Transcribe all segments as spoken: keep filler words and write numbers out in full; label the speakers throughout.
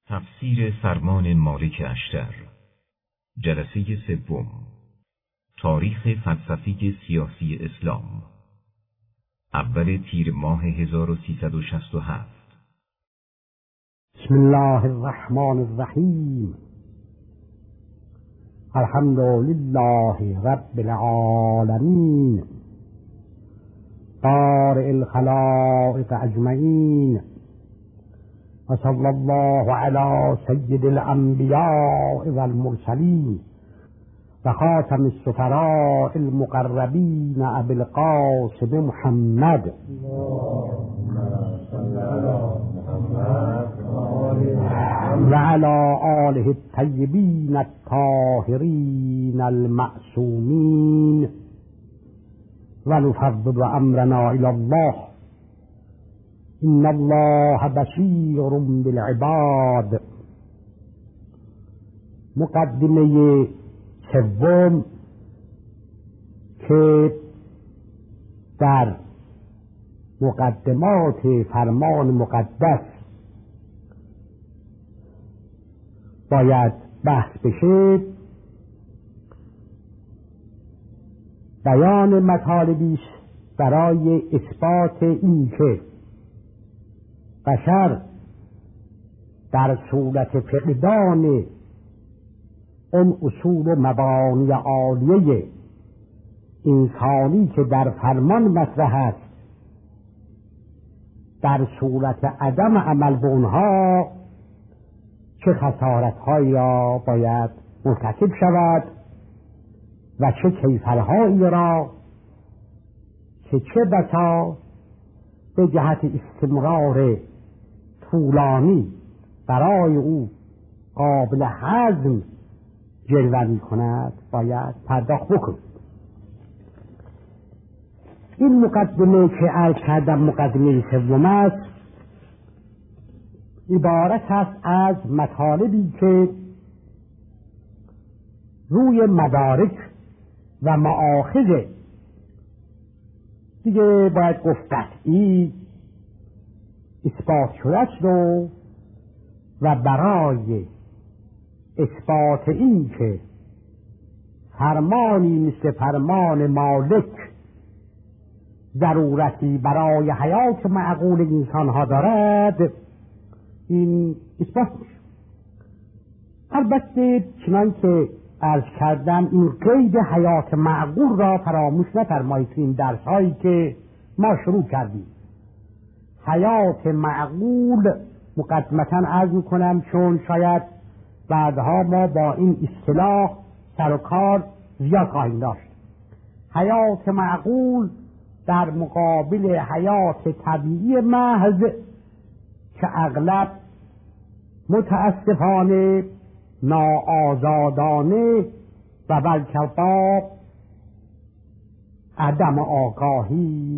Speaker 1: تفسیر فرمان مالک اشتر، جلسه سوم، تاریخ فلسفی سیاسی اسلام، اول تیر ماه هزار و سیصد و شصت و هفت.
Speaker 2: بسم الله الرحمن الرحیم. الحمد لله رب العالمین، بارئ الخلائق اجمعین، و صلی الله علی سید الانبیاء والمرسلین و خاتم السفراء المقربین ابی القاسم محمد و علی آله الطیبین الطاهرین المعصومین و نفوض امرنا الی الله ان الله بصیر بالعباد. مقدمه سوم که در مقدمات فرمان مقدس باید بحث بشه، بیان مطالبی است برای اثبات این که بشر در صورت فقدان اون اصول و مبانی عالیه انسانی که در فرمان مطرح است، در صورت عدم عمل به اونها چه خسارت‌هایی را باید مرتکب شود و چه کیفرهایی را که چه بسا به جهت استمرار طولانی برای او قابل هضم جلوه می کند باید پرداخت بکند. این مقدمه که عرض کردم مقدمه سوم است، عبارت است از مطالبی که روی مدارک و مآخذ دیگه باید گفت قطعی اثبات شده است و و برای اثبات این که فرمانی مثل فرمان مالک ضرورتی برای حیات معقول انسان ها دارد، این اثبات میشه. البته چنان که عرض کردم این قید حیات معقول را فراموش نفرمایید تو این درس هایی که ما شروع کردیم. حیات معقول مقدمتا عرض میکنم چون شاید بعدها ما با این اصطلاح سر و کار زیاد خواهیم داشت. حیات معقول در مقابل حیات طبیعی محض که اغلب متاسفانه ناآزادانه و بلکه با عدم آگاهی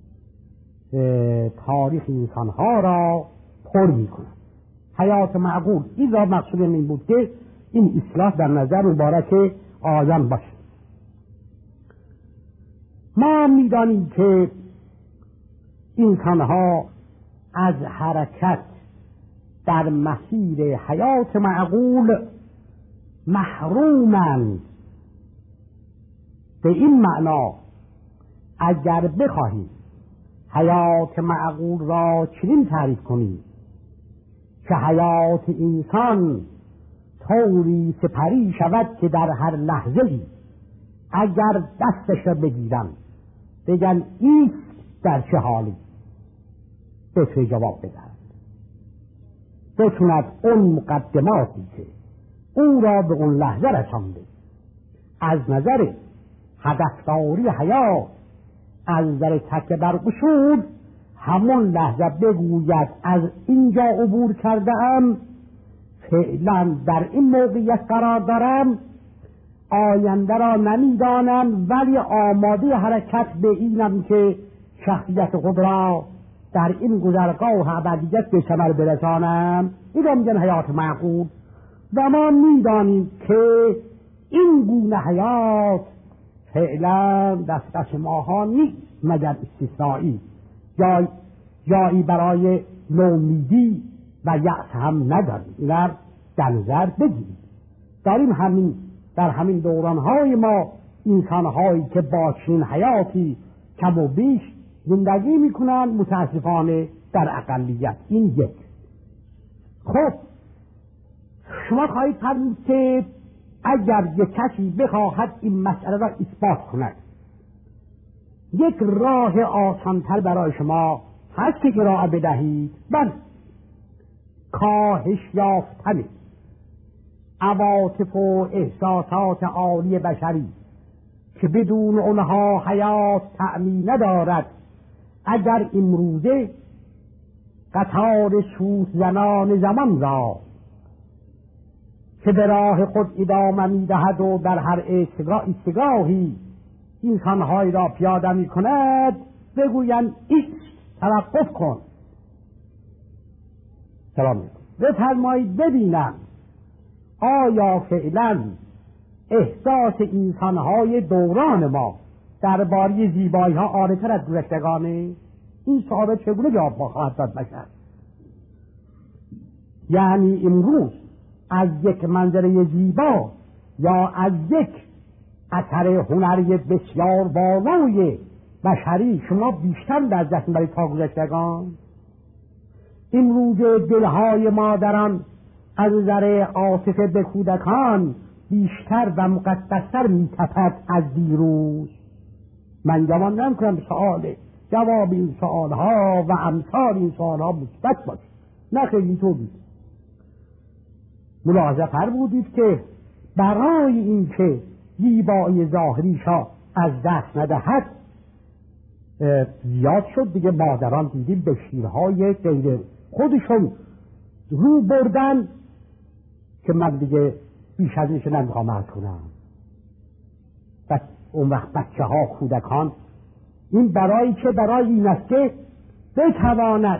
Speaker 2: تاریخ انسانها را پر می کند. حیات معقول این را مقصود این بود که این اصلاح در نظر مبارک آیان باشد. ما می دانیم که انسانها از حرکت در مسیر حیات معقول محرومند. به این معنا اگر بخواهیم حیات معقول را چنین تعریف کنیم که حیات انسان طوری سپری شود که در هر لحظه‌ای اگر دستش را بگیرن بگن ایست در چه حالی، بتونه جواب بدهد، بتوند اون مقدماتی که او را به اون لحظه رسانده از نظر هدفداری حیات، از نظر تکیه بر اصول همون لحظه بگوید از اینجا عبور کرده ام، فعلا در این موقعیت قرار دارم، آینده را نمیدانم ولی آماده حرکت به اینم که شخصیت خود را در این گذرگاه ابدیت به ثمر برسانم. این را میگن حیات معقول. و ما میدانیم که این گونه حیات فعلا دست دست ماها نیست مگر استثنایی، جای جایی برای نومیدی و یأس هم نداریم. اینر در نظر بگیرید. داریم همین در همین دورانهای ما انسانهایی که با چنین حیاتی کم و بیش زندگی میکنن متاسفانه در اقلیت. این یک. خب شما خواهید فرمود که اگر یک کسی بخواهد این مسئله را اثبات کند، یک راه آسانتر برای شما هست که راه بدهید. بله، کاهش یافتن عواطف و احساسات عالی بشری که بدون اونها حیات تأمین ندارد. اگر امروزه قطار سوت زنان زمان را که به راه خود ادامه می‌دهد و در هر ایستگاهی انسان‌های را پیاده می‌کند بگویند ایست، توقف کن، سلام می‌کن، بفرمایید ببینم آیا فعلا احساس انسان‌های دوران ما درباره زیبایی‌ها عالی‌تر از گذشتگانه؟ این سوال چگونه جواب خواهد داد بشر؟ یعنی امروز از یک منظره زیبا یا از یک اثر هنری بسیار بالای بشری شما بیشتر در دست برای تا گذشتگان؟ امروز دلهای مادران از نظر عاطفه به کودکان بیشتر و مقدستر می‌تپد از دیروز. من گمان نمی‌کنم سوال جواب این سوالها و امثال این سوالها مثبت باشه. نه خیلی اینطور بود. ملاحظه فرمودید که برای اینکه زیبایی ظاهریشا از دست ندهد زیاد شد دیگه. مادران دیدیم به شیرهای غیر خودشون رو بردن که من دیگه بیش از اینش نمیخوام عرض کنم. بس اون وقت بچه ها کودکان این برای که برای این است که بتواند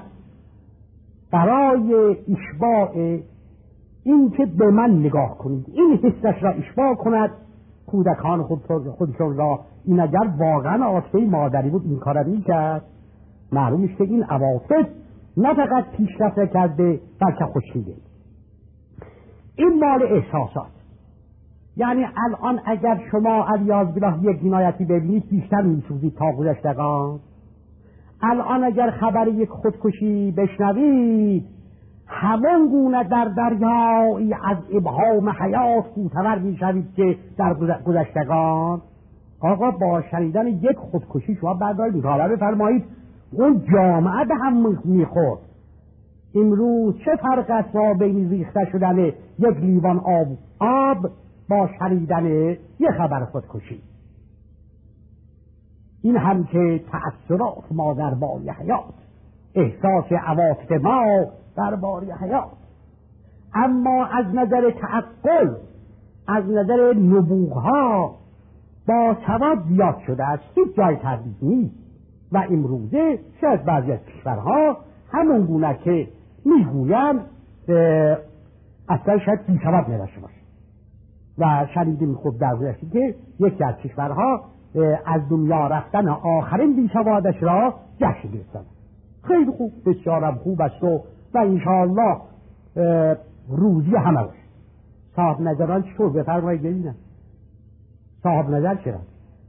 Speaker 2: برای اشباع این که به من نگاه کنید این حسش را اشباع کند کودکان خود خودشون را. این اگر واقعا عاطفه مادری بود این کار می کرد. معلوم است که این عواطف نه فقط پیشرفت کرده بلکه خوشیده. این مال احساسات. یعنی الان اگر شما علیاذ بالله یک جنایتی ببینید بیشتر میسوزید تا گذشتگان. الان اگر خبر یک خودکشی بشنوید همون گونه در دریایی از ابهام حیات کوتور میشوید که در گذشتگان. آقا با شنیدن یک خودکشی شما بردارید مطالعه بفرمایید اون جامعه به هم میخورد. امروز چه فرق است با بین ریخته شدن یک لیوان آب آب با شنیدن یک خبر خودکشی؟ این هم که تأثیرات ما درباره حیات، احساس عواطف ما درباره حیات. اما از نظر تعقل، از نظر نبوغها با ثبات زیاد شده است، هیچ جای تردید نیست. و امروزه شاید بعضی از کشورها همون گونه که میگویند اصلا شاید بی ثبات نداشته باشه. و شنیدیم خوب در گذشته که یکی از کشورها از دنیا رفتن آخرین بی ثباتش را جشن گرفتن. خیلی خوب، بسیارم خوب است و و انشاءالله روزی همه باشه. صاحب نظران چطور بفرمایید ببینم صاحب نظر چرا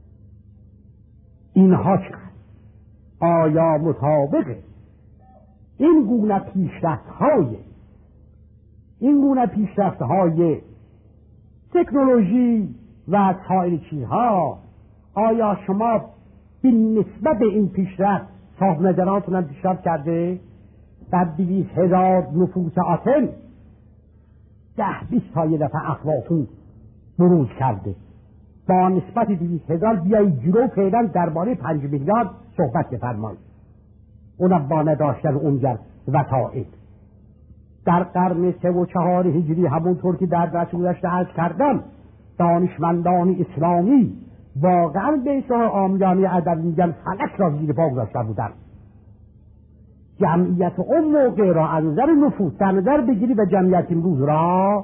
Speaker 2: اینها چقدر آیا مطابق این گونه پیشرفت های این گونه پیشرفت های تکنولوژی و سایر چیزها آیا شما به نسبت این پیشرفت صاحب نظرانتون هم پیشرفت کرده؟ در دویست هزار نفوس آتن ده بیست تا یه دفعه افلاطون بروز کرده. با نسبت دویست هزار بیایید جلو فعلا درباره پنج میلیارد صحبت بفرمایید. اونم با نداشتن اونجا وسائل. در قرن سه و چهار هجری همونطور که در درس گذشته عرض کردم دانشمندان اسلامی واقعا به اصطلاح عامیانه ادب میگن فلک را زیر پا گذاشته بودن. جمعیت اون موقع را از نظر نفوس در نظر بگیری و جمعیت امروز را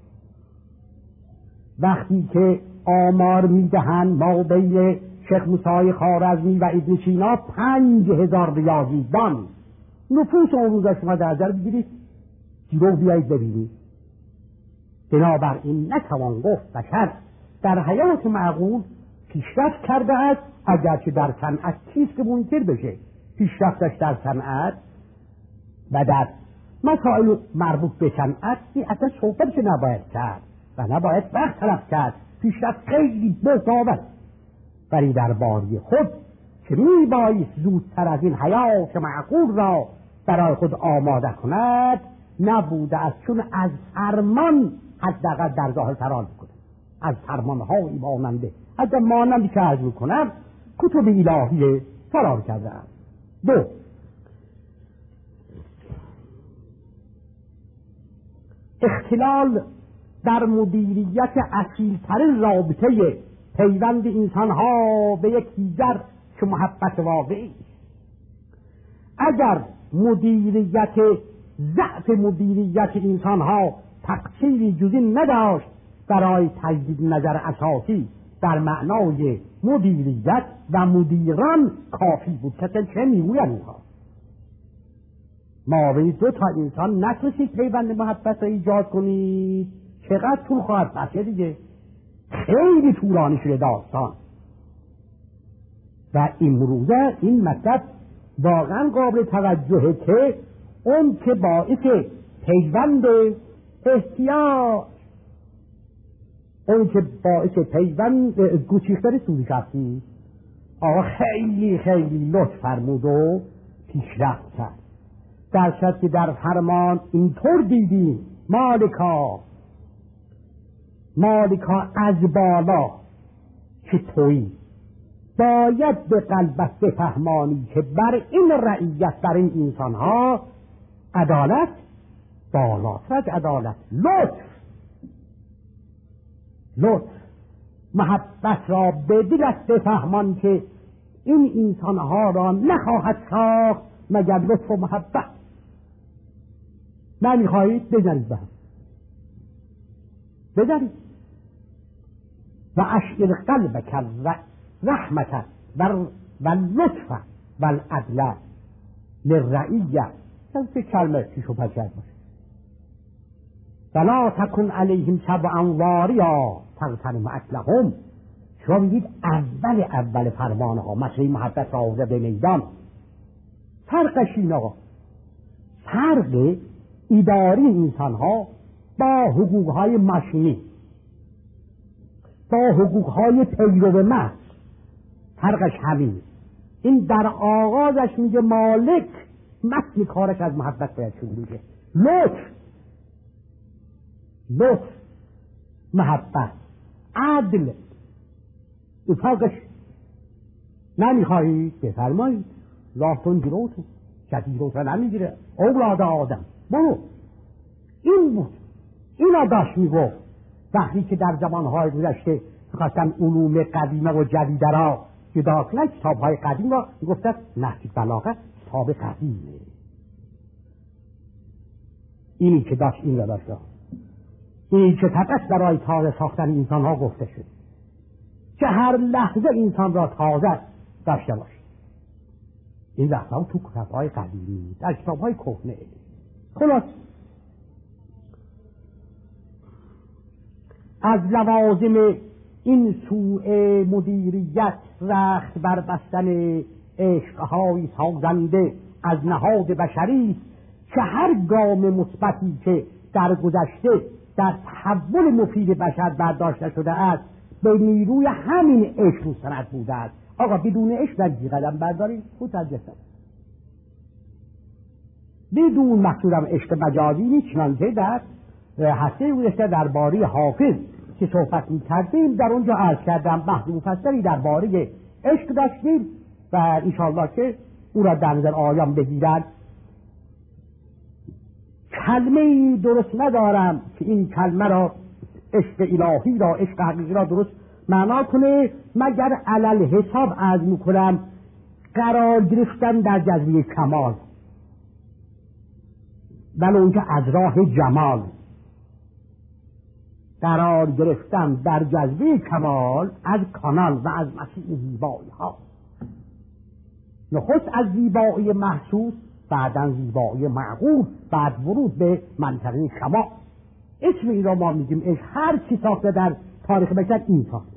Speaker 2: وقتی که آمار میدهند ما بین شیخ موسی خوارزمی و ابن سینا پنج هزار ریاضیدان نفوس اون روز شما در نظر بگیرید گیرو بیایید ببینید. بنابراین نتوان گفت بشر در حیات معقول پیشرفت کرده است، اگرچه در صنعت چیست که منکر بشه. پیشرفتش در صنعت و در مسائل مربوط به صنعت اصلا صحبتش نباید کرد و نباید وقت طلب کرد. پیشرفت خیلی بزرگ، ولی در باری خود که میبایست زودتر از این حیات معقول را برای خود آماده کند نبوده است، چون از فرمان حداقل در ظاهر فرار میکنه، از فرمانهایی ماننده اگر مانندی که عرض میکنم کتب الهی فرار کرده است. دو، اختلال در مدیریت اصیل‌ترین رابطه پیوند انسان‌ها به یکدیگر که محبت واقعی. اگر مدیریت ضعف مدیریت انسان‌ها تقصیری جز این نداشت برای تجدید نظر اساسی در معنای مدیریت و مدیران کافی بود. که چه میگوید اینها؟ ما به دو تا انسان نتوانید پیوند محبت را ایجاد کنید، چقدر طول خواهد بسیار دیگه، خیلی طولانی شده داستان. و امروزه این مطلب واقعا قابل توجهه که اون که باعث پیوند احتیاج، اون که باعث پیوند گوشیختر سوزی شخصی آقا خیلی خیلی لطف فرمود و پیشرفت کرد. در شد که در فرمان اینطور دیدیم مالکا مالکا از بالا که تویی باید به قلبت بفهمانی که بر این رعیت، بر این انسان ها عدالت بالاتر از عدالت، لطف لطف محبت را به دلت بفهمان که این انسان ها را نخواهد ساخت مگر لطف و محبت. نمیخواهید بزنید به هم، بزنید و اشعر قلبک رحمت و لطف و العدل للرعیه. چه کلمه پیش و پس باشه. فلا تکن علیهم سبعا واریا تغتنم اکلهم. شما میگید اول اول فرمان ها مسئله محبت را آورده به میدان. فرقش این آقا، فرق اداری انسان ها با حقوق های ماشینی، با حقوق های پیرو محض، فرقش همین. این در آغازش میگه مالک متن کارش از محبت باید شروع میشه. لطف لطف محبت عدل، این فرقش. نمیخواهید بفرمایید راهتون جلوتون، کسی روتون نمیگیره. اولاد آدم برو. این بود، اینا داشت میگفت وقتی که در زمانهای گذشته خواستن علوم قدیمه و جدیده را جدا کنن، کتابهای قدیم را میگفتن نهج بلاغه کتاب قدیمه. اینی که داشت این را داشت، اینی که فقط برای تازه ساختن انسان ها گفته شد که هر لحظه انسان را تازه داشته باشه. این وقتا تو کتابهای قدیمی، در کتابهای کهنه. خلاص از لوازم این سوء مدیریت رخت بر بستن عشقهای سازنده از نهاد بشری که هر گام مثبتی که در گذشته در تحول مفید بشر برداشته شده است به نیروی همین عشق مستند بوده است. آقا بدون عشق در جی قدم بردارید خود ترجستم. بدون مقصودم عشق مجازی نیست. چنانچه در هسته گذشته درباره حافظ که صحبت می‌کردیم در اونجا عرض کردم بحث مفصلی درباره عشق داشتیم و انشاءالله که او را در نظر آیان بگیرد. کلمه‌ای درست ندارم که این کلمه را عشق الهی را، عشق حقیقی را درست معنا کنه مگر علل حساب عرض میکنم قرار گرفتن در جذبه کمال، ولی اونجا از راه جمال قرار گرفتن در جذبه کمال از کانال و از مسیح زیبایی ها. نخست از زیبایی محسوس بعداً زیبایی معقول، بعد ورود به منطقه شما. اسم این را ما میگیم عشق. هر چی ساخته در تاریخ بشر این ساخته.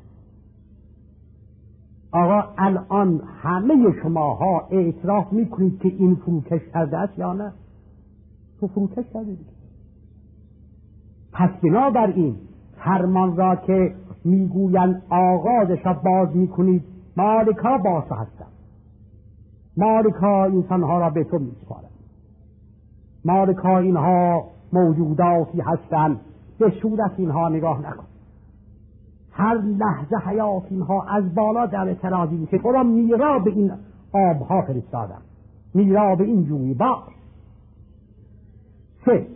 Speaker 2: آقا الان همه شماها اعتراف میکنید که این فروکش کرده است یا نه؟ تو فروکش کرده دیگه. پس بنابراین فرمان را که میگویند آغازش را باز میکنید، مالکا باسا هستند. مالکا انسانها را به تو میسپارند. مالکا اینها موجوداتی هستند به صورت اینها نگاه نکن. هر لحظه حیات اینها از بالا در ترازی میشه. تو را میرا به این آبها فرستادم، میرا به این جوی باش. سه،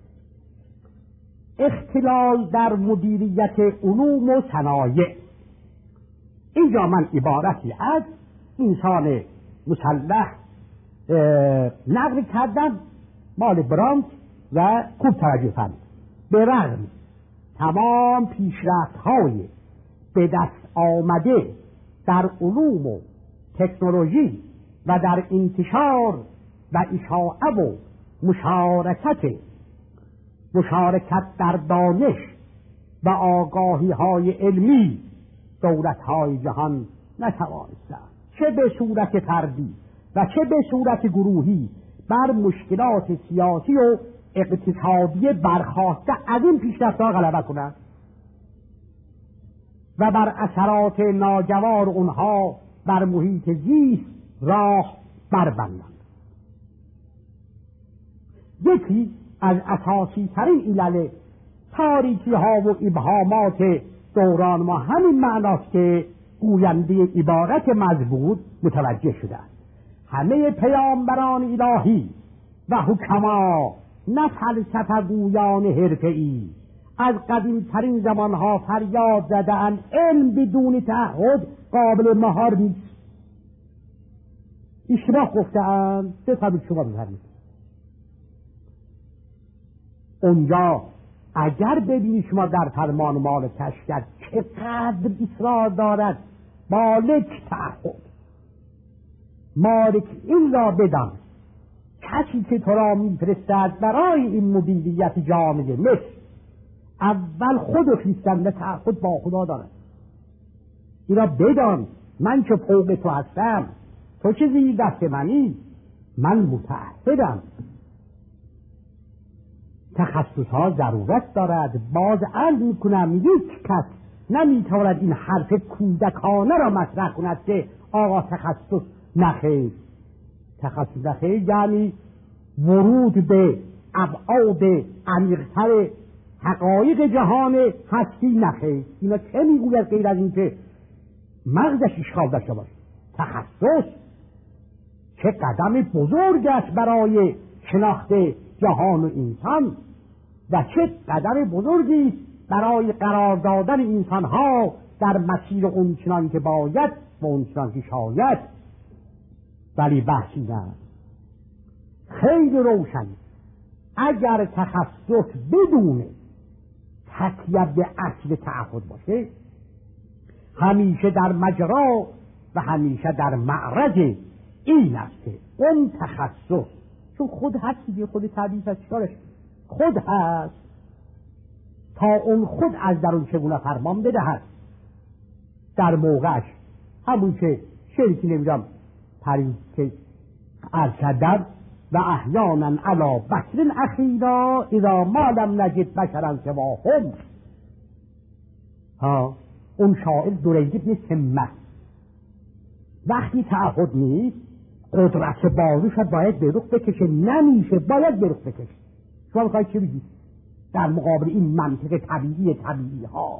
Speaker 2: اختلال در مدیریت علوم و صنایع. اینجا من عبارتی از انسان مسلح نقل کردم، مال برانت و خوب توجه فرمایید. به رغم تمام پیشرفت‌های به دست آمده در علوم و تکنولوژی و در انتشار و اشاعه و مشارکت مشارکت در دانش و آگاهی های علمی، دولت های جهان نتوانستند چه به صورت فردی و چه به صورت گروهی بر مشکلات سیاسی و اقتصادی برخاسته از این پیشرفت‌ها غلبه کنند و بر اثرات ناگوار اونها بر محیط زیست راه بربندند. یکی از اساسی ترین علل تاریکی ها و ابهامات دوران ما همین معناست که گوینده عبارت مزبور متوجه شده. همه پیامبران الهی و حکما نه فلسفه گویان حرفه‌ای از قدیم ترین زمانها فریاد زدند علم بدون تعهد قابل مهار نیست. اشتباه گفتند. بفرمایید شما بفرمایید. اونجا اگر ببینید شما در فرمان مالک اشکر چقدر اصرار دارد مالک تعهد، مالک این را بدان کسی که تو را میفرستد برای این مدیریت جامعه مثل اول خود خیستنده تعهد با خدا دارد. این را بدان من که فوق تو هستم، تو که زیر دست منی، من متعهدم. تخصص ها ضرورت دارد. باز عرض میکنم یک کس نمیتواند این حرف کودکانه را مطرح کند که آقا تخصص نخیر. تخصص نخیر یعنی ورود به ابعاد عمیق‌تر حقایق جهان هستی نخیر. اینا چه میگوید غیر از این که مغزش اشکال داشته باشه؟ تخصص چه قدم بزرگ است برای شناخت جهان و انسان و چه قدم بزرگی برای قرار دادن انسانها در مسیر اونچنان که باید و اونچنان که شاید. ولی بحثی نه، خیلی روشن. اگر تخصص بدون تکیه به اصل تعهد باشه، همیشه در مجرا و همیشه در معرض این است که اون تخصص، چون خود هست دیگه، خود تعبیف هست، چارش خود هست، تا اون خود از درون چگونه فرمان بدهد در موقعش. همون که شرکی نمیدم پرید که ارشدد و احیانا علا بشر اخیرا اذا ما لم نجد بشرا سواهم. ها اون شاعر درید ابن سمه وقتی تعهد نیست قدرت بازوش باید به رخ بکشه، نمیشه باید به رخ بکشه. شما میخواید چه بگید در مقابل این منطق طبیعی طبیعی ها؟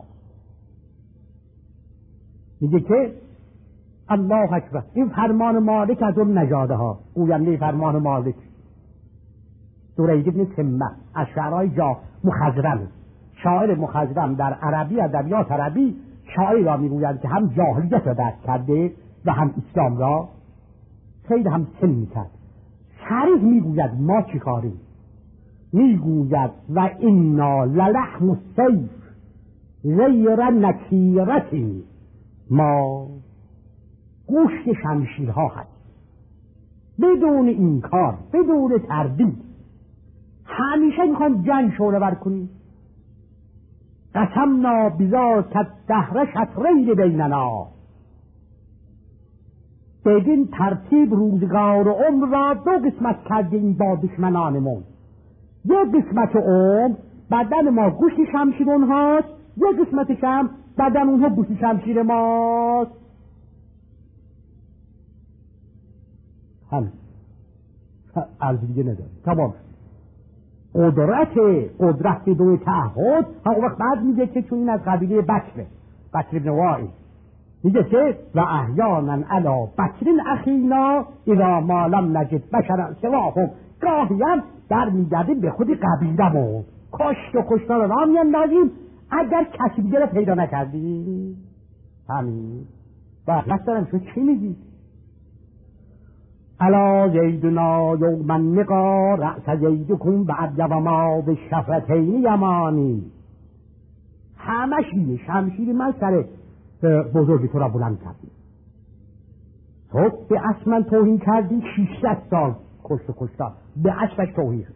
Speaker 2: میگه که الله اکبر، این فرمان مالک از اون نژاده ها. گوینده فرمان مالک درید ابن سمه از شعرهای جا مخضرم، شاعر مخضرم در عربی، ادبیات عربی، شاعری را میگوید که هم جاهلیت را درک کرده و هم اسلام را خیلی هم سن میکرد. صریح میگوید ما چی کاریم؟ میگوید و انا للحم السیف غیر نکیرتی، ما گوشت شمشیرها هست. بدون این کار، بدون تردید همیشه میخوان جنگ شعله ور کنی. قسمنا بذاک الدهر شطرین بیننا، بدین ترتیب روزگار و عمر را دو قسمت کردیم با دشمنانمون. یک قسمت عمر بدن ما گوشت شمشیر اونهاست، یک قسمتش هم بدن اونها گوشت شمشیر ماست. هم عرض دیگه نداره. تمام. قدرت قدرت بدون تعهد هم وقت بعد میگه که چون این از قبیله بکره، بکر ابن وائل، میگه که و احیانا علی بکر اخینا اذا ما لم نجد بشرا سواهم، گاهی هم در میگردیم به خود قبیله‌مون کشت و کشتار را میاندازیم اگر کسی دیگه را پیدا نکردیم. همین و نسترم شو چی میگی؟ الا زیدنا یوما نقا رأس زیدکم بعد و ما به شفتین یمانی. همش اینه، شمشیر من سر بزرگی تو را بلند کردی، تو به اسم توهین کردی، شیشصد سال کشت و کشتار به اسمش توهین.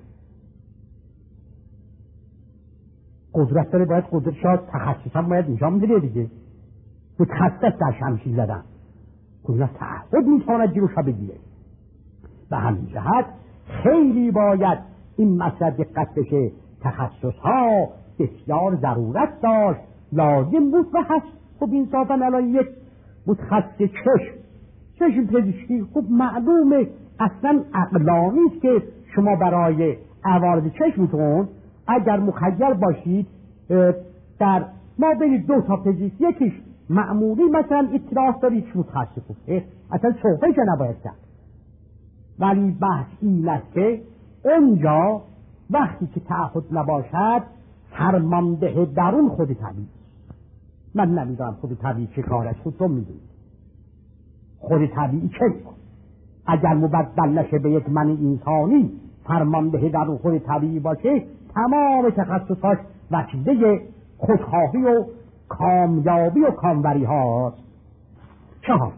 Speaker 2: قدرت داره، باید قدرت شاد تخصص هم باید اینجا میده دیگه، متخصص در شمشیر زدن قدرت تعهد میتواند جلوش را بگیره. به همین جهت خیلی باید این مسئله دقت بشه. تخصص ها بسیار ضرورت داشت، لازم بود و هست. خب این صافا الان یک متخصص چشم چشم پزشکی خب معلومه اصلا عقلانی است که شما برای عوارض چشمتون اگر مخیر باشید در ما برید دو تا پزشک، یکیش معمولی مثلا اطلاع دارید که متخصص بود، اصلا صحبه که نباید کرد. ولی بحث این است که اونجا وقتی که تعهد نباشد فرمانده درون خود طبیعی. من نمیدونم خود طبیعی چه کارش، خودتون میدونید خود طبیعی چه میکن. اگر مبدل نشه به یک من انسانی فرمانده درون خود طبیعی باشه، تمام تخصصاش وسیله خودخواهی و کامیابی و کامبری هاست. چهار،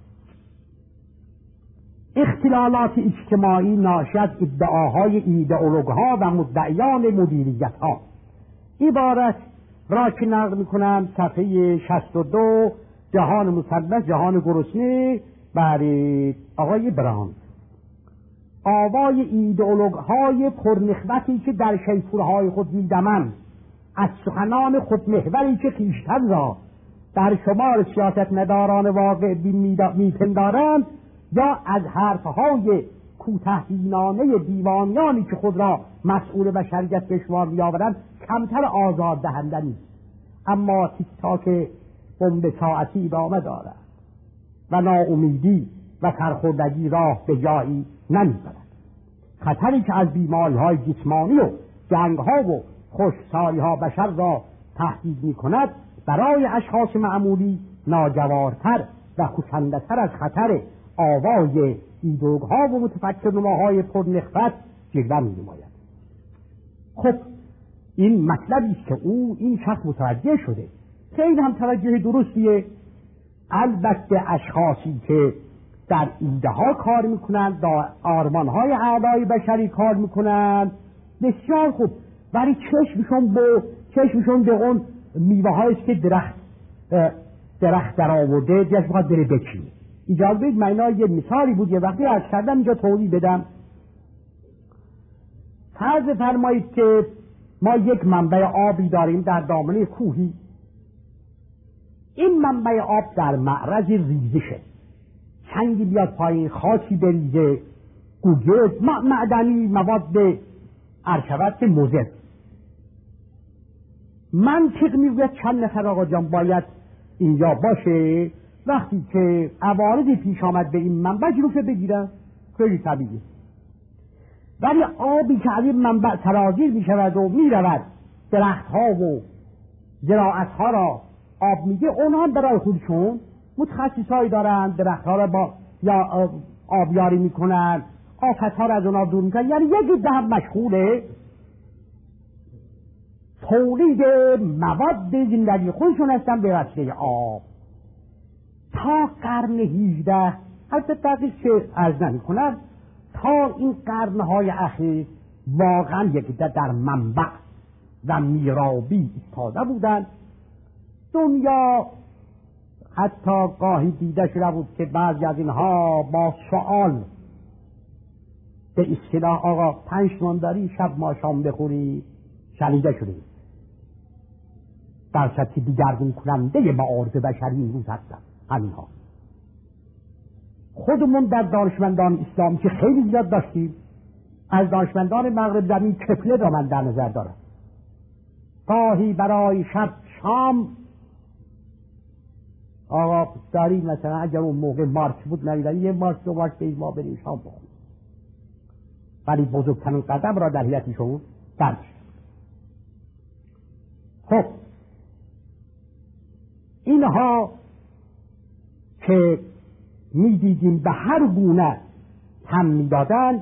Speaker 2: اختلالات اجتماعی ناشی از ادعاهای ایدئولوگ‌ها و مدعیان مدیریت‌ها. عبارت را که نقل می‌کنم صفحه شصت و دو، جهان مثلث جهان گرسنه، برای آقای براند. آوای ایدئولوگ‌های پرنخوتی که در شیپورهای خود می‌دمند، از سخنان خودمحوری که خویشتن را در شمار سیاست مداران واقع می‌پندارند، یا از حرفهای کوتاه‌بینانه دیوانیانی که خود را مسئول بشریت به شمار می‌آورند کمتر آزار دهنده نیست. اما تیک تاک بمب ساعتی ادامه دارد و ناامیدی و سرخوردگی راه به جایی نمی‌برد. خطری که از بیماری‌های جسمانی و جنگ‌ها و خشکسالی‌ها بشر را تهدید می‌کند برای اشخاص معمولی ناجوارتر و کشنده‌تر از خطر آوای ایدئولوگ‌ها و متفکرنماهای پرنخوت جلوه می‌نماید. خب این مطلبی است که او این شخص متوجه شده، خیلی هم توجه درستیه. البته اشخاصی که در ایده ها کار میکنند، در آرمان های اعلای بشری کار میکنند، بسیار خوب، ولی چشمشون به چشمشون به اون میوه هاییست که درخت درخت در آورده دیگه میخواد بره بچینه. اجازه بدید من اینا یه مثالی بود یه وقتی عرض کردم اینجا توضیح بدم. فرض فرمایید که ما یک منبع آبی داریم در دامنه کوهی. این منبع آب در معرض ریزشه، سنگی بیاد پایین، خاکی بریزه، گوگرد، معدنی، مواد ارشبت که مضر. منطق میگوید چند نفر آقا جان باید اینجا باشه وقتی که عوارضی پیش آمد به این منبع جلوشو بگیرن، خیلی طبیعیه. ولی آبی که از این منبع سرازیر می شود و می رود درخت ها و زراعت ها را آب میده، اونها هم برای خودشون متخصص هایی دارن، درخت ها را با یا آبیاری میکنن، آفت ها را از اونها دور میکنن. یعنی یک ده هم مشغوله تولید مواد زندگی خودشون هستن به وسیله آب. تا قرن هجده البته دقیق که عرض نمی کنم تا این قرنهای اخیر واقعا یکدیگر در منبع و میرابی ایستاده بودند. دنیا حتی گاهی دیده شده بود که بعضی از اینها با سؤال به اصطلاح آقا پنج تومان داری شب ما شام بخوری شنیده شده در سطح دیگرگون کننده معارف بشری این روز هستن. همینها خودمون در دانشمندان اسلام که خیلی زیاد داشتیم، از دانشمندان مغرب زمین کپلر را من در نظر دارم. گاهی برای شب شام آقا داری مثلا اگر اون موقع مارچ بود ندیدن یه مارچ دو مارچ به ما بریم شام بخوریم، ولی بزرگترین قدم را در حیاتشون برداشت. خب اینها که می دیدیم به هر گونه هم می دادن،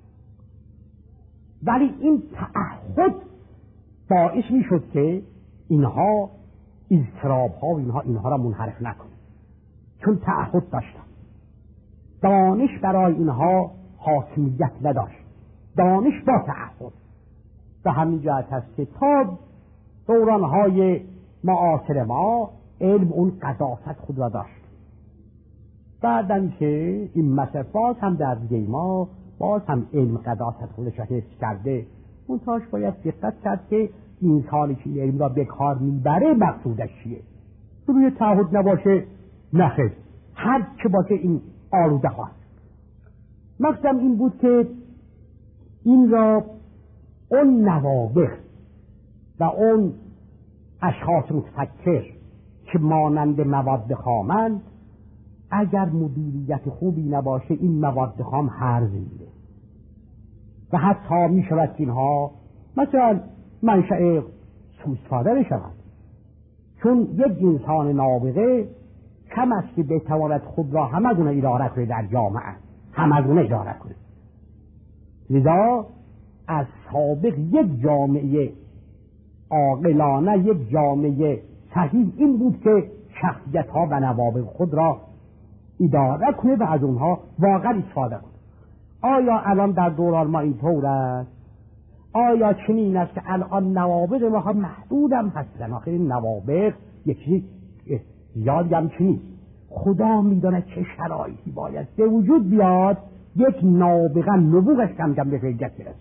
Speaker 2: ولی این تعهد باعث می شد که اینها اضطراب ها و اینها اینها را منحرف نکنه، چون تعهد داشتن. دانش برای اینها حاکمیت نداشت، دانش با تعهد. به همین جهت هست که تا دورانهای معاصر ما علم اون قداست خود را داشت. بعدن که این مسئله باز هم در دیگه ما باز هم علم قداست خودش را حفظ کرده. اون تاش باید دقت کرد که انسانی که علم را به کار میبره مقصودش چیه. روی تعهد نباشه نخیر، هر چه باشه این آلوده خواهد. مقصدم این بود که این را اون نوابغ و اون اشخاص متفکر که مانند مواد خامند، اگر مدیریت خوبی نباشه این مواد خام هرز میره و حتی می شود که اینها مثلا منشأ سوءاستفاده بشود، چون یک انسان نابغه کم است که بتواند خود را همگونه اداره کنه در جامعه، همگونه اداره کنه. لذا از سابق یک جامعه عاقلانه، یک جامعه صحیح این بود که شخصیت ها و نوابغ خود را اداره کنه و از اونها واقعا استفاده کنه. آیا الان در دوران ما اینطور است؟ آیا چنین است که الان نوابغ ما ها محدود هم هستن؟ آخر این نوابغ یکی زیادی هم چنین. خدا میدونه چه شرایطی باید به وجود بیاد یک نابغه نبوغش کم کم به فیضیت برسه.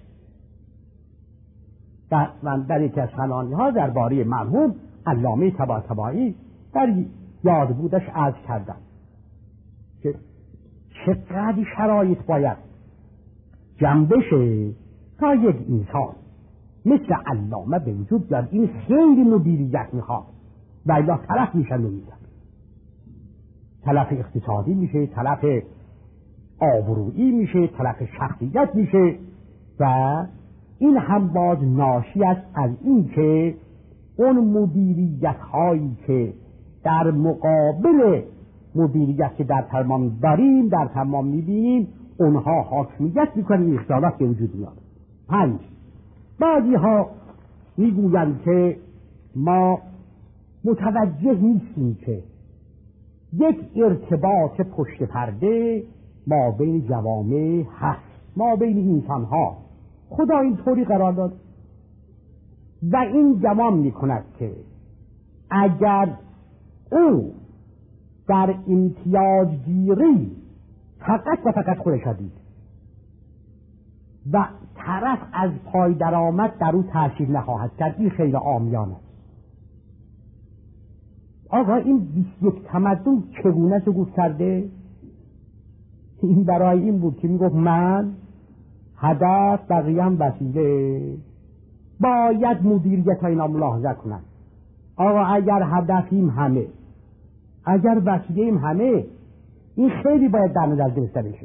Speaker 2: در, در یکی از خلانی ها درباره مرحوم علامه طباطبایی در یاد بودش عرض کردم که چقدر شرایط باید جمع بشه تا یک انسان مثل علامه به وجود بیاد. این خیلی مدیریت میخواد و الا طرف میشن نمیدن، طرف اقتصادی میشه، طرف آبرویی میشه، طرف شخصیت میشه و این هم باز ناشی است از این که اون مدیریت هایی که در مقابل مدیریت که در تمام داریم در تمام میبینیم اونها حاکمیت میکنن، اختلافات به وجود میاد. پنج، بعضی ها میگویند که ما متوجه نیستیم که یک ارتباط پشت پرده ما بین جوامع هست، ما بین انسان ها خدا این طوری قرار داد و این گمان میکند که اگر او در امتیاز گیری فقط و فقط خودش دید و طرف از پای درآمد در او تأثیر نخواهد کرد، این خیلی عامیانه است. آقا این بیست و یک تمدن چگونه سقوط کرده؟ این برای این بود که میگفت من هدف بقیه‌ام وسیله، باید مدیریت ها اینا ملاحظه کنن. آقا اگر هدفیم همه، اگر وسیله‌ام همه، این خیلی باید در نظر گرفته بشه.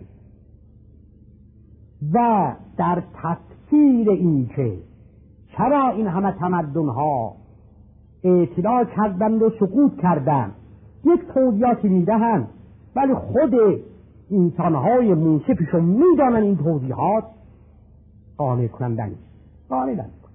Speaker 2: و در تفسیر این که چرا این همه تمدن ها اعتلاع کردند و سقوط کردند یک توضیحاتی میدهند، ولی خود انسان های منصفشون میدانن این توضیحات قانع کننده نیست، قانع نمی‌کنه.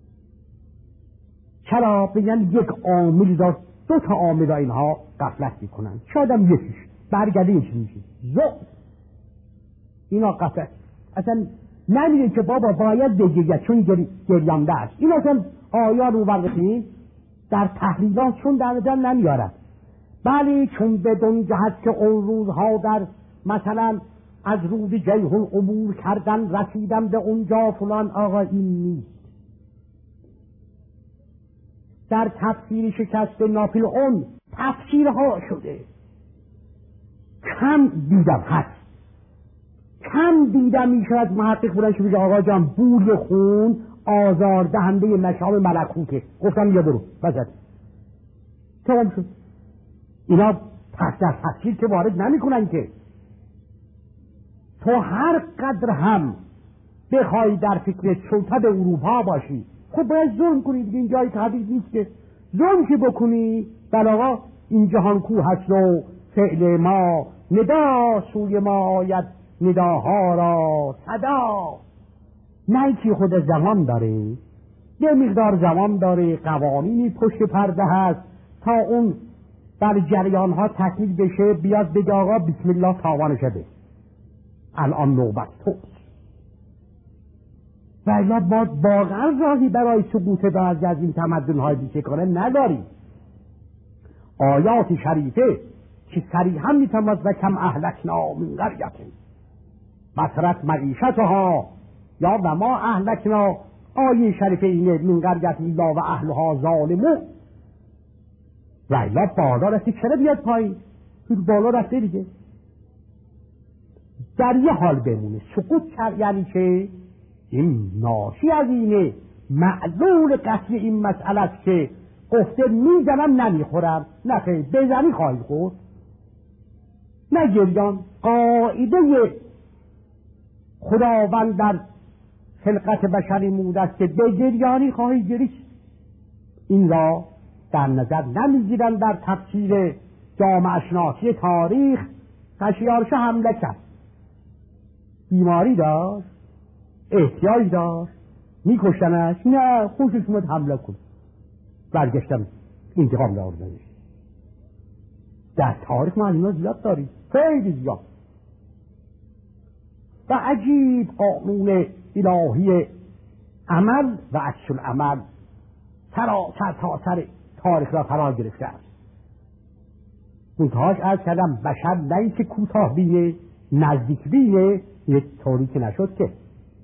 Speaker 2: چرا؟ بگن یک عامل را، دو تا عامل را اینها غفلت میکنن، شاید هم یکیش برگرده یکی میشه زود اینا غفلت. اصلا نمیگه که بابا باید بگیرد چون گری... گریانده است. این اصلا آیات رو برگردیم در تحلیلات چون در نظر نمیارد. بله چون بدون جهت که اون روزها در مثلا از رود جیهون عبور کردن رسیدم به اونجا فلان، آقا این نیست. در تفسیر شکست ناپلئون تفسیرها شده، کم دیدم هست کم دیدم میشود محقق بودن که بگه آقا جان بوی خون آزار دهنده مشام ملکوته، گفتم یه برو بزد تمام شد. اینا پس در تفسیر که وارد نمی کنن که تو هر قدر هم بخوای در فکر سلطه اروپا باشی خب باید ظلم کنی دیگه، این جای تحقیق نیست که ظلم که بکنی بل آقا این جهان کو هست و فعل ما ندا سوی ما آید نداها را صدا. نه که خود زمان داره، یه مقدار زمان داره، قوانینی پشت پرده هست تا اون در جریان ها تکمیل بشه، بیاد بگه آقا بسم الله تاوان شده الان نوبت توست. و الا ما واقعا راهی برای سقوط بعضی از این تمدن های بیچاره نداریم. آیات شریفه که صریحا میتواند و کم اهلکنا من قریة بطرت معیشتها یا و ما اهلکنا، آیه شریفه اینه من قریة الا و اهلها ظالمون. و الا بالا رفته چرا بیاد پایین؟ بالا رفته دیگه. در یه حال بمونه سقوط کرد یعنی که این ناشی از اینه معلول قطعی این مسئله است که گفته میزنم نمیخورم، نه خیلی بزنی خواهی خورد. نه گریان قاعده خداوند در خلقت بشری موده است که به گریانی خواهی گریست. این را در نظر نمیگیرن در تفسیر جامعه شناسی تاریخ. قشیارشه حمله کرد، بیماری داشت، احتیاج داشت، میکشتنش، نه خوشش اومد حمله کن، برگشتم انتقام داردنش. در تاریخ ما اینا زیاد داریم، خیلی زیاد. و عجیب قانون الهی عمل و عکس العمل سراسر تاثر تاریخ را فرا گرفته است. منتهاش از کردم بشر نه که کوتاه بینه نزدیک بینه، یک طوری که نشد که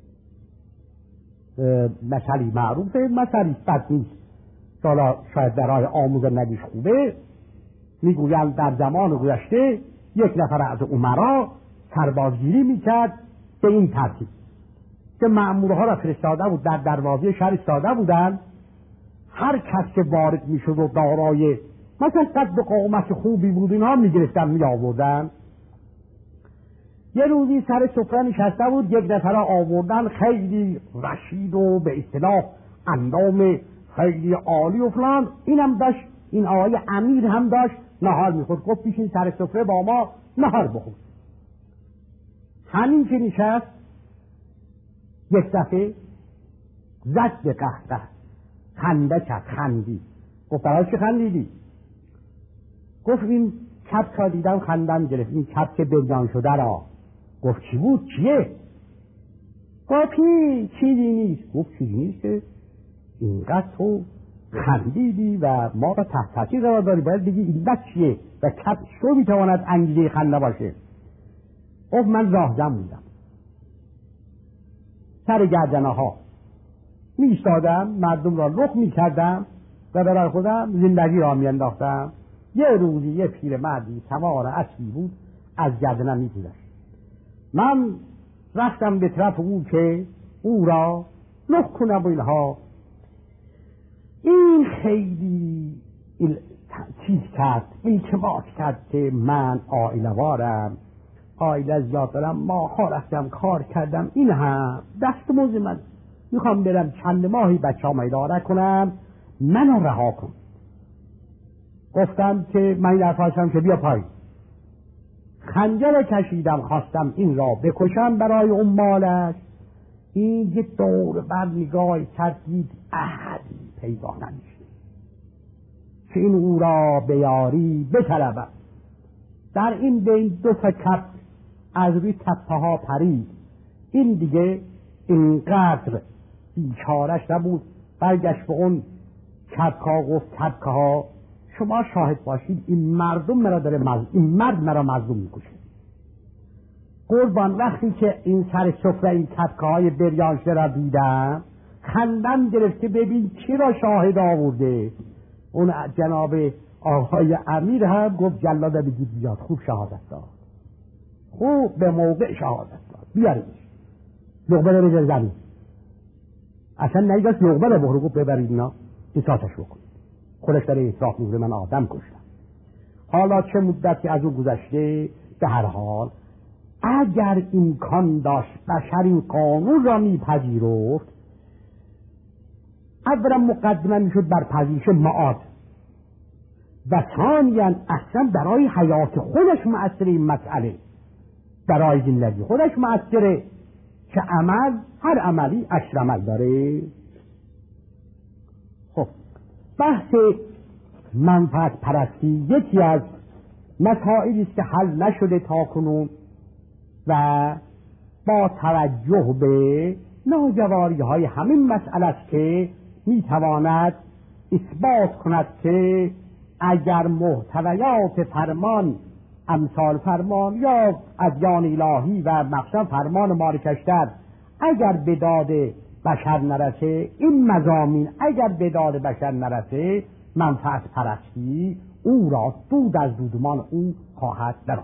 Speaker 2: مثلی معروفه، مثلی بد نیست، حالا شاید برای آموزن ندیش خوبه. میگویند در زمان گذشته یک نفر از امرا سربازگیری میکرد به این ترتیب که مأمورها را فرستاده بود، در دروازه شهر ایستاده بودند، هر کس که وارد میشد و دارای مثلا قد قامت خوبی بود اینها میگرفتن میآوردن. یه روزی سر سفره نشسته بود، یک نفر آوردن خیلی رشید و به اصطلاح اندام خیلی عالی و فلان، اینم داشت، این آقای امیر هم داشت نهار میخورد. گفت پیشین سر سفره با ما نهار بخور. همین که نشست یک دفعه زد به قهقه، خنده کرد، خندی. گفت برای چه خندیدی؟ گفت این کپ که دیدم خندم گرفت، این کپ که بریان شده را. گفت چی بود؟ چیه؟ گفت چیزی نیست. گفت چیزی نیست که اینقدر تو خندیدی و ما را تحت تاثیر قرار داری، باید بگی اینقدر چیه و کپ شو میتواند انگیزه خنده باشه. گفت من راهزن بودم، سر گردنه ها می ایستادم، مردم را لخت می کردم و برای خودم زندگی را می انداختم. یه روزی یه پیر مردی سوار اسبی بود، از گردنم می گذشت. من رفتم به طرف او که او را لخت کنم و اینها. این خیلی این چیز کرد، التماس کرد که من عائله‌وارم، عائله زیاد دارم، ماها رفتم کار کردم، این هم دست موز من، میخوام برم چند ماهی بچه ها اداره کنم، منو رها کن. گفتم که من درخواستم که بیا پایین. خنجر کشیدم، خواستم این را بکشم برای اون مالش. این یه دور بر نگاه کردید، احدی پیدا نمیشه که این او را بیاری بطلبم. در این بین دو تا کپ از روی تپه ها پرید، این دیگه اینقدر بیچارش نبود، برگشت به اون کبکا گفت کبکه ها شما شاهد باشید این مردم مرا داره مز... این مرد مرا مظلوم میکشه. قربان وقتی که این سر سفره این کبکه های بریانشده را دیدم خندم گرفت که ببین کی را شاهد آورده. اون جناب آقای امیر هم گفت جلاد بگید بیاد، خوب شهادت داد، خوب به موقع شهادت داد، بیاریدش لقمه رو بذار زمین. اصلا نگاست لقمه رو بخوره، گفت ببرید اینا قصاصش بکنید، خودش داره اطراف میگه من آدم کشتم. حالا چه مدتی از اون گذشته، به هر حال اگر امکان داشت بشر این قانون را میپذیرفت، اولا مقدمه میشد بر پذیرش معاد و ثانیا اصلا برای حیات خودش مؤثر این مسئله، برای زندگی خودش مؤثره که عمل هر عملی عشر عمل داره. خب بحث منفعت پرستی یکی از مسائلی است که حل نشده تا کنون و با توجه به ناجواری های همین مسئله است که میتواند اثبات کند که اگر محتویات فرمان امثال فرمان یا ادیان الهی و مخصوصا فرمان مالکشتر اگر به داد بشر نرسه، این مضامین اگر به داد بشر نرسه، منفعت پرستی او را دود از دودمان او خواهد درآورد.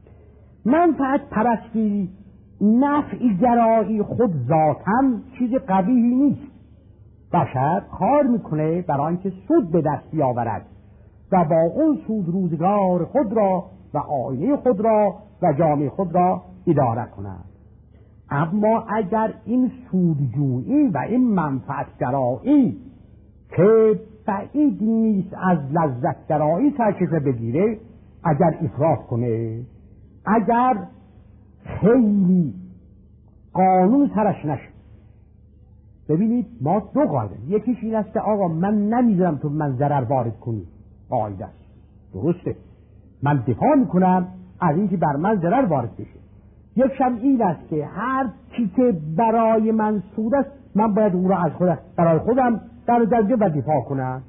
Speaker 2: منفعت پرستی نفع گرایی خود ذاتاً چیز قبیحی نیست. بشر کار میکنه برای اینکه سود به دست بیاورد و با اون سود روزگار خود را و آینه خود را و جامعه خود را اداره کند. اما اگر این سودجویی و این منفعت گرایی که بعید نیست از لذت گرایی سرچشمه بگیره، اگر افراط کنه، اگر خیلی قانون سرش نشه. ببینید ما دو قاعده، یکیش این است که آقا من نمیذارم تو من ضرر وارد کنی، قاعده است درسته، من دفاع میکنم از اینکه بر من ضرر وارد بشه. یکشم این است که هر چی که برای من سود است من باید اون را از خودم برای خودم در درجه و دفاع کنم.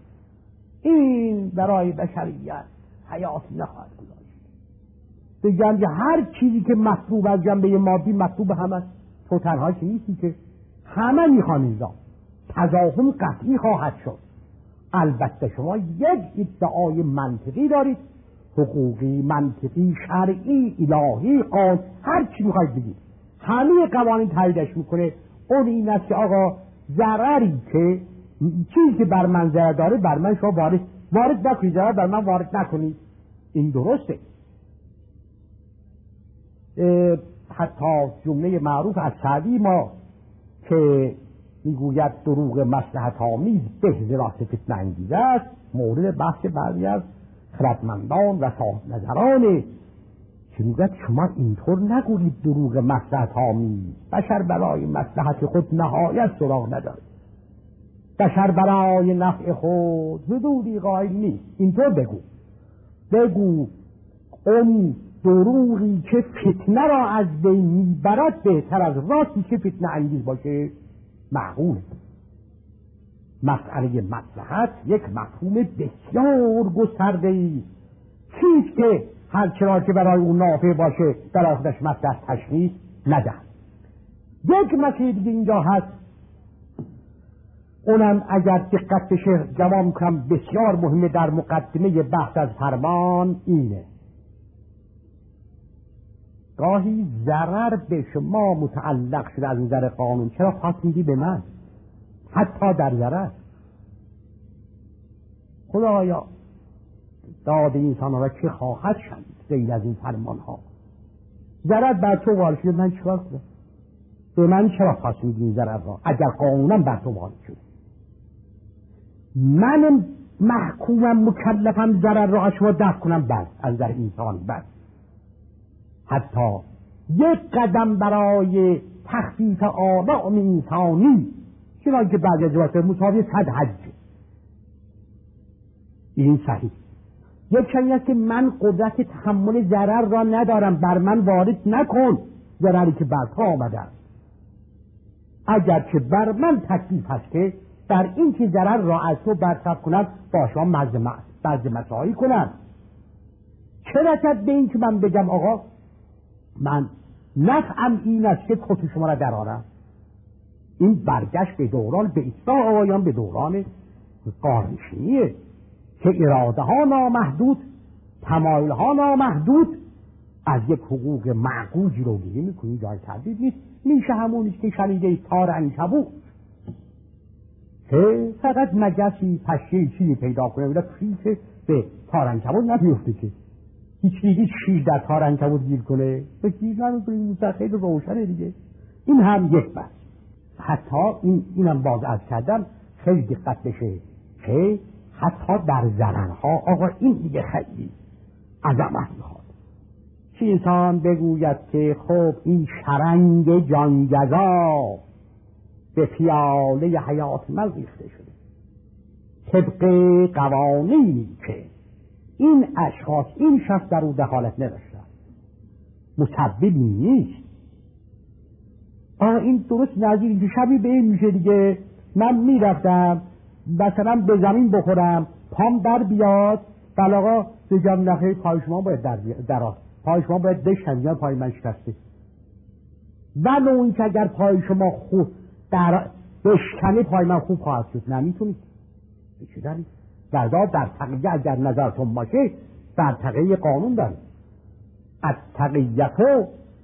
Speaker 2: این برای بشریت حیاتی نخواهد گذاشت. بگم که هر چیزی که مطلوب از جنبه مادی مطلوب هم است، تو تنها که نیستی که همه میخوان اینجا تضاهم قطعی خواهد شد. البته شما یک ادعای منطقی دارید، حقوقی، منطقی، شرعی، الهی، قانون، هر چی میخواید بگید، همه قوانین تاییدش میکنه. اون این است که آقا ضرری که چیزی که بر من ضرر داره بر من شما وارد وارد نکنید، ضرر بر من وارد نکنید. این درسته. حتی جمله معروف از سعدی ما که میگوید دروغ مصلحت آمیز به ذرات فتنه انگیز است، مورد بحث بعضی از خردمندان و صاحب نظرانه که میگوید شما اینطور نگویید دروغ مصلحت آمیز، بشر برای مصلحت خود نهایت سراغ ندارد، بشر برای نفع خود حدودی قائل نیست. اینطور بگو بگو اون دروغی که فتنه را از بین میبرد بهتر از راستی که فتنه انگیز باشه. معقول مسئله مصلحت یک مفهوم بسیار گسترده‌ای چیست که هر چرا که برای اون نافع باشه در خودش مصلحت تشخیص ندهد. یک مسئله دیگه اینجا هست، اونم اگر دقت بشه جواب کنم بسیار مهمه در مقدمه بحث از فرمان اینه. گاهی ضرر به شما متعلق شده از نظر قانون، چرا پاس میدی به من؟ حتی در ضرر خدایا داد انسان ها چه خواهد شد غیر از این فرمان ها؟ ضرر بر تو وارد شده، من چیکار کنم؟ به من چرا پاس میدی این ضرر را اگر قانونم بر تو وارد شده؟ من محکومم مکلفم ضرر را از شما دفع کنم، بر از در انسان بر حتی یک قدم برای تخفیف آلام انسانی چنانکه بعضی از جواسط مساوی صد حج. این صحیح. یک چنین است که من قدرت تحمل ضرر را ندارم، بر من وارد نکن ضرری که بر تو آمده است. اگر که بر من تکلیف هست که در این که ضرر را از تو برطرف کنم با شما مزد مساعی کنم، چه رسد به این که من بگم آقا من نفعم این است که کت شما را درآرم. این برگشت به دوران به اصلاح آقایان به دوران قارنشینیه که اراده ها نامحدود، تمایل ها نامحدود، از یک حقوق معقول جلوگیری میکنی، جای تردید نیست. میشه همونیش که شنیده تار عنکبوت که فقط مگسی پشه چیزی پیدا کنه ولی خیفه به تار عنکبوت نمیفته که هیچ چیزی شیر در تار عنکبوت گیر کنه به گیر نمیکنه. این خیلی روشنه دیگه. این هم یک بحث. حتی این اینم باز از کردم خیلی دقت بشه که حتی در زنانها آقا این دیگه خیلی عظمت میخواد که انسان بگوید که خب این شرنگ جانگزا به پیاله حیات من ریخته شده طبق قوانینی که این اشخاص این شخص در او دخالت نداشتن، مسببی نیست. آه این درست نظیر اینکه شبی به این میشه دیگه. من میرفتم مثلا به زمین بخورم پام در بیاد بلاغا بگم نخیر پای شما باید در بیاد، پای شما باید بشن، پای من شکسته. ولو این که اگر پای شما خوب در بشکنه پای من خوب خواهد شد، نمیتونید چه دارید؟ بردا در تقیه اگر نظرتون باشه در تقیه قانون دارید. از تقییتو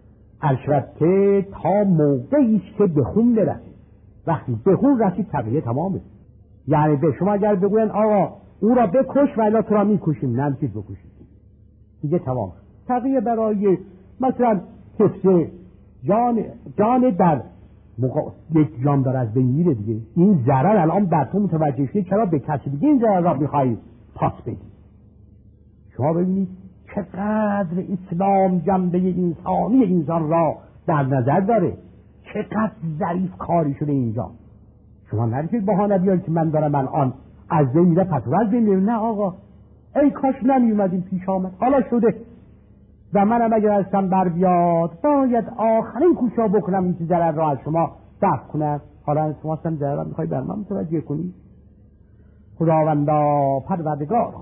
Speaker 2: البته تا موقعی است که به خون برسید. وقتی به خون رسید تقیه تمامه. یعنی به شما اگر بگوین آقا او را بکش ولی تو را میکشیم، نمیتونید بکشید دیگه تمام. تقیه برای مثلا حفظ جان جان در موقع یک جان داره از بین میره دیگه. این ضرر الان در تو متوجه شید چرا به کسی دیگه این ضرر را میخواهید پاس بدید. شما ببینید چقدر اسلام جنبه انسانی انسان را در نظر داره، چقدر ظریف کاری شده اینجا. شما نرید بهانه بیارید که من دارم الان از بین میره پتو از بین میره. نه آقا ای کاش نمیومدیم پیش آمد، حالا شده و منم اگر ازم بر بیاد باید آخرین کوشا بکنم این که ضرر را از شما دفع کنم. حالا شما هم ضرر را میخوایی بر من متوجه کنی. خداوندا پروردگارا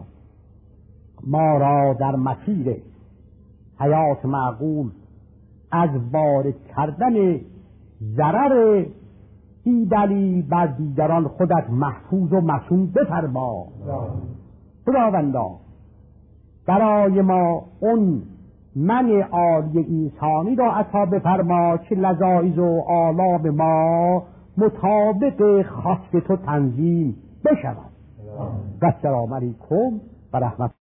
Speaker 2: ما را در مسیر حیات معقول از وارد کردن ضرر بی دلیل بر دیگران خودت محفوظ و معصوم بفرما. خداوندا برای ما اون من عالی انسانی را عطا بفرما که لذایذ و آلام ما مطابق خواست تو تنظیم بشود. السلام علیکم و رحمت